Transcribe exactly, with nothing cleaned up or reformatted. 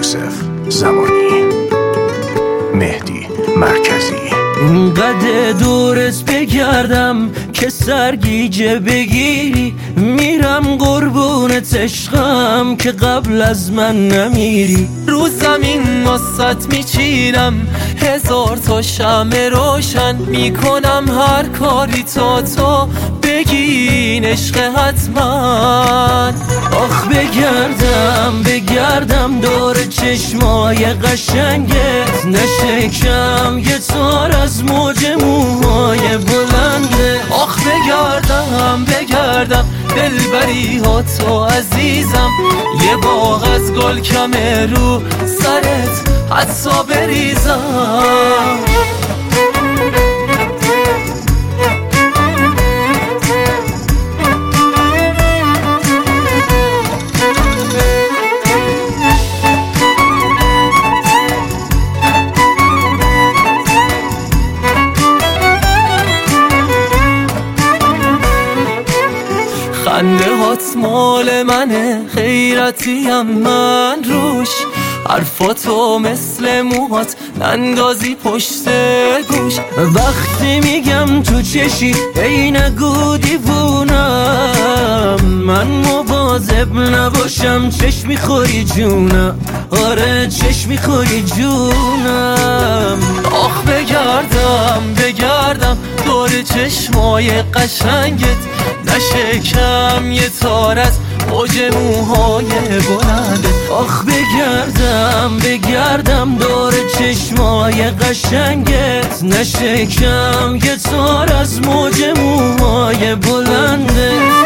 یوسف زمانی، مهدی مرکزی. اینقدر دورت بگردم که سرگیجه بگیری، میرم قربونت عشقم که قبل از من نمیری. رو زمین واسط میچینم هزار تا شمع روشن، میکنم هر کاری تا تو بگین عشق حتما. آخ بگردم بگردم دور چشمای قشنگت، نشکم یه تار از موج موهای بلنده. آخ بگردم بگردم دلبری ها تو عزیزم، یه باغ از گل کمه رو سرت حتی بریزم. خنده هات مال منه، خیرتیم من روش، حرفاتو مثل موهات نندازی پشت گوش. وقتی میگم تو چشی ای نگو دیوونم، من مواظب نباشم چشم میخوری جونم، آره چشم میخوری جونم. آخ بگردم بگردم دور چشمای قشنگت، نشکم یه تار از موج موهای بلنده. آخ بگردم بگردم دور چشمای قشنگت، نشکم یه تار از موج موهای بلنده.